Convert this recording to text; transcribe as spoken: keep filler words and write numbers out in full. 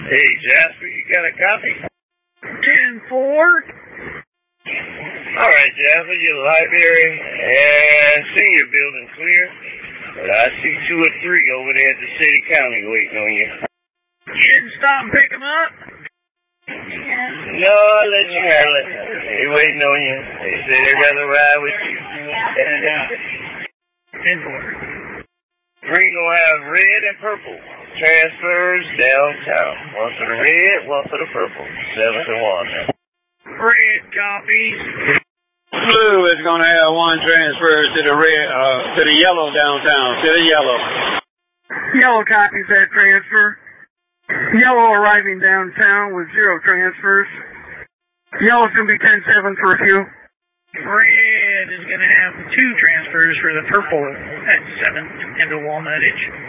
Hey, Jasper, you got a copy? ten four. All right, Jasper, your library and senior building clear. But I see two or three over there at the city county waiting on you. You didn't stop and pick them up? No, I'll let you handle it. They waiting on you. They say they're going to ride with you. ten four. Green gonna have red and purple. Transfers downtown. One for the red, one for the purple. Seven to one. Red copies. Blue is going to have one transfer to the red, uh, to the yellow downtown, to the yellow. Yellow copies that transfer. Yellow arriving downtown with zero transfers. Yellow's going to be ten seven for a few. Red is going to have two transfers for the purple at seven into Walnut Edge.